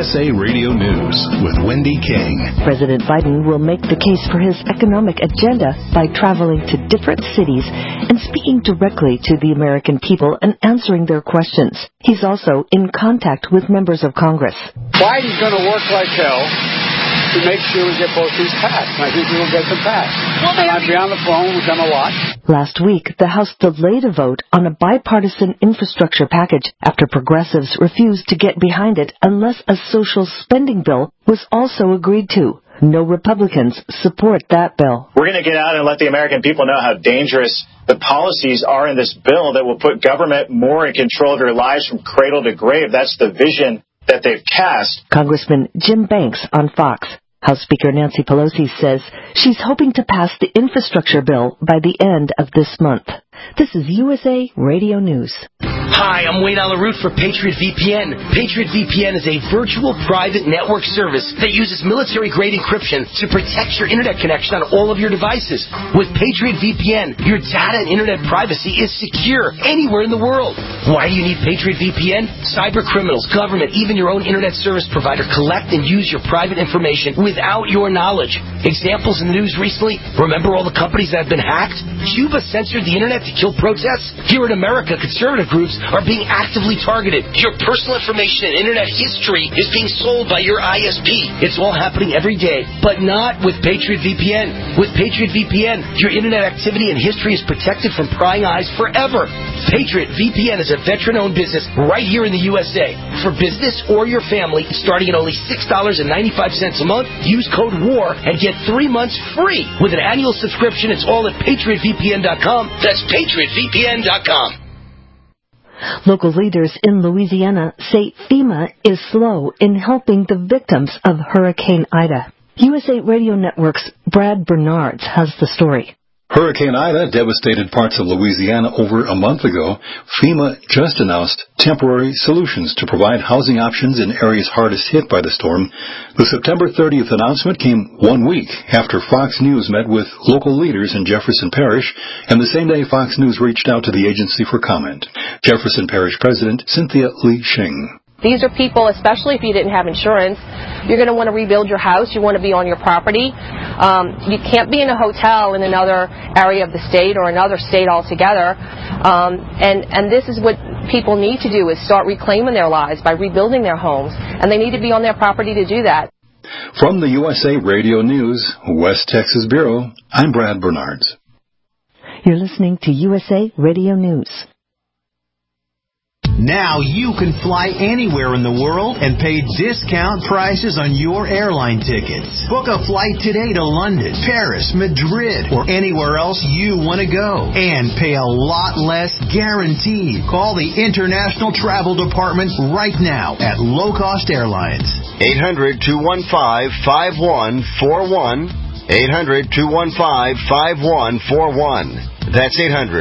USA Radio News with Wendy King. President Biden will make the case for his economic agenda by traveling to different cities and speaking directly to the American people and answering their questions. He's also in contact with members of Congress. Biden's going to work like hell to make sure we get both these passed, and I think we will get them passed. And I'll be on the phone with them a lot. Last week, the House delayed a vote on a bipartisan infrastructure package after progressives refused to get behind it unless a social spending bill was also agreed to. No Republicans support that bill. We're going to get out and let the American people know how dangerous the policies are in this bill that will put government more in control of their lives from cradle to grave. That's the vision that they've cast. Congressman Jim Banks on Fox. House Speaker Nancy Pelosi says she's hoping to pass the infrastructure bill by the end of this month. This is USA Radio News. Hi, I'm Wayne Alaroot for Patriot VPN. Patriot VPN is a virtual private network service that uses military-grade encryption to protect your internet connection on all of your devices. With Patriot VPN, your data and internet privacy is secure anywhere in the world. Why do you need Patriot VPN? Cyber criminals, government, even your own internet service provider collect and use your private information without your knowledge. Examples in the news recently, remember all the companies that have been hacked? Cuba censored the internet to kill protests? Here in America, conservative groups are being actively targeted. Your personal information and internet history is being sold by your ISP. It's all happening every day, but not with Patriot VPN. With Patriot VPN, your internet activity and history is protected from prying eyes forever. Patriot VPN is a veteran-owned business right here in the USA. For business or your family, starting at only $6.95 a month, use code WAR and get 3 months free. With an annual subscription, it's all at PatriotVPN.com. That's PatriotVPN.com. Local leaders in Louisiana say FEMA is slow in helping the victims of Hurricane Ida. USA Radio Network's Brad Bernards has the story. Hurricane Ida devastated parts of Louisiana over a month ago. FEMA just announced temporary solutions to provide housing options in areas hardest hit by the storm. The September 30th announcement came 1 week after Fox News met with local leaders in Jefferson Parish, and the same day Fox News reached out to the agency for comment. Jefferson Parish President Cynthia Lee Shing. These are people, especially if you didn't have insurance, you're going to want to rebuild your house. You want to be on your property. You can't be in a hotel in another area of the state or another state altogether. And this is what people need to do, is start reclaiming their lives by rebuilding their homes. And they need to be on their property to do that. From the USA Radio News, West Texas Bureau, I'm Brad Bernards. You're listening to USA Radio News. Now you can fly anywhere in the world and pay discount prices on your airline tickets. Book a flight today to London, Paris, Madrid, or anywhere else you want to go. And pay a lot less guaranteed. Call the International Travel Department right now at Low Cost Airlines. 800-215-5141. 800-215-5141. That's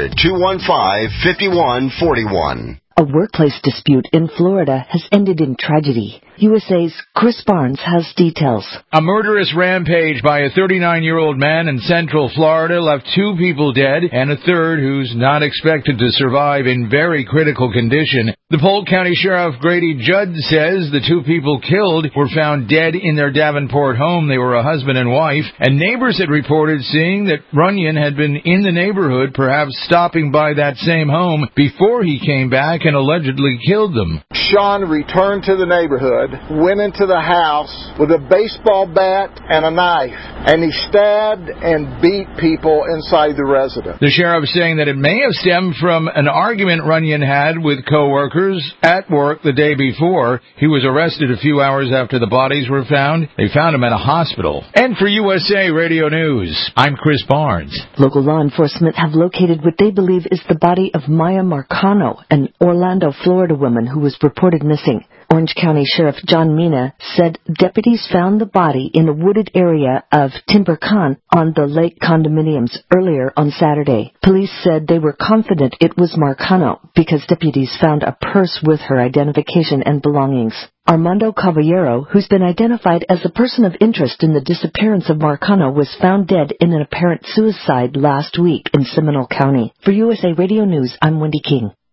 800-215-5141. A workplace dispute in Florida has ended in tragedy. USA's Chris Barnes has details. A murderous rampage by a 39-year-old man in Central Florida left 2 people dead and a third who's not expected to survive in very critical condition. The Polk County Sheriff Grady Judd says the 2 people killed were found dead in their Davenport home. They were a husband and wife, and neighbors had reported seeing that Runyon had been in the neighborhood, perhaps stopping by that same home before he came back and allegedly killed them. Sean returned to the neighborhood, went into the house with a baseball bat and a knife, and he stabbed and beat people inside the residence. The sheriff saying that it may have stemmed from an argument Runyon had with co-workers at work the day before. He was arrested a few hours after the bodies were found. They found him at a hospital. And for USA Radio News, I'm Chris Barnes. Local law enforcement have located what they believe is the body of Maya Marcano, an Orlando, Florida woman who was reported missing. Orange County Sheriff John Mina said deputies found the body in a wooded area of Timber Con on the lake condominiums earlier on Saturday. Police said they were confident it was Marcano because deputies found a purse with her identification and belongings. Armando Caballero, who's been identified as a person of interest in the disappearance of Marcano, was found dead in an apparent suicide last week in Seminole County. For USA Radio News, I'm Wendy King.